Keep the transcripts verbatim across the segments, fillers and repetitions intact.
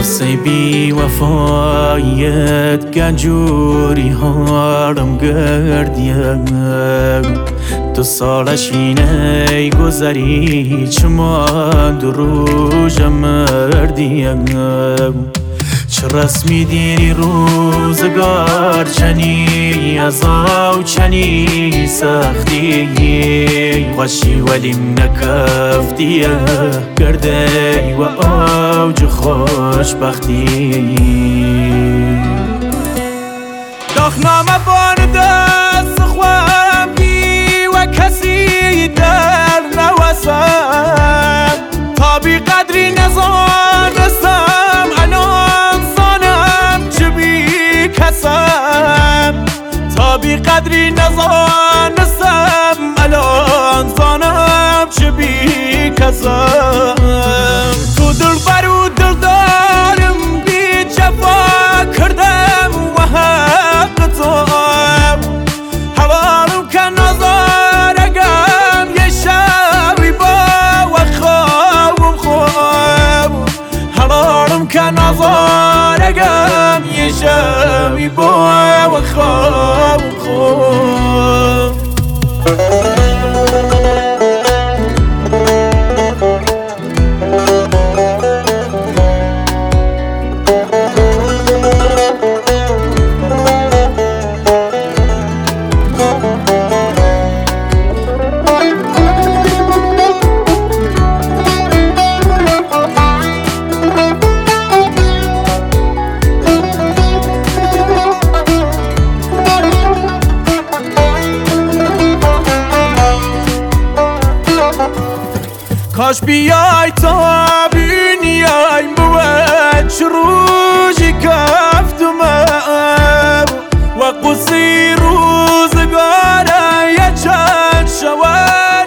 قصه بی وفایت گنجوری هارم گردیم تو سالش اینه گذری چما دروژم مردیم چه رسمی دیری روزگار چنی ازاو چنی سختی خوشی ولیم نکفتیه گرده و اوج خوشبختی داخنامه بان دست خوام بی و کسی در نوسم تا بی قدری نزانستم الان زانم چه بی کسم تا بی قدری نزانستم الان زانم چه بی کسم تو دل برو دل دارم بی جفا کردم و حق تو حوالم که نظارگم یه شبی با و خوابم خواب حوالم که نظارگم یه شبی با و خوابم خواب کاش بیای تا بینیای بود روزی کفتمم و قصی روزگاره یه چند شوان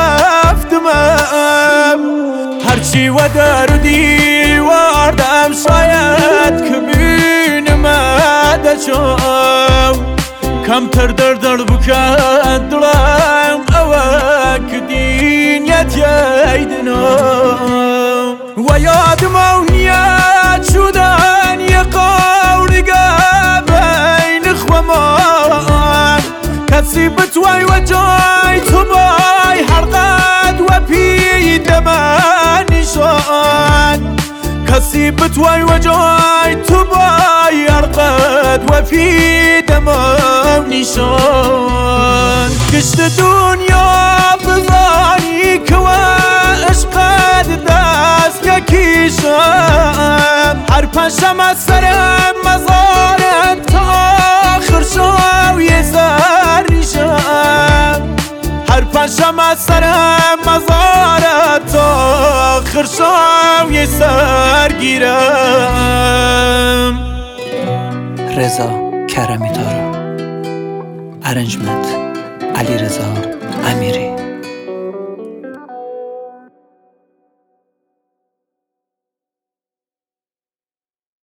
نخفتمم هرچی و در دیواردم شاید که بینمه چون کمتر در در بکن دلم اوه که دینیت ییدنم و یادم اونیت شدن یه قولگه بین خوامان کسی بتوی و جای تو بای حرقت و پیده من نشان کسی بتوی و جای تو بای حرقت و پیده من نشان کشت دنیا بزانی که و عشقت دست یکیشم هر پنجم از سرم مزارت تا آخر شو یه زریشم هر پنجم از سرم مزارت تا آخر شو یه سرگیرم رضا کرمی تارا ارنجمنت علی رضا امیری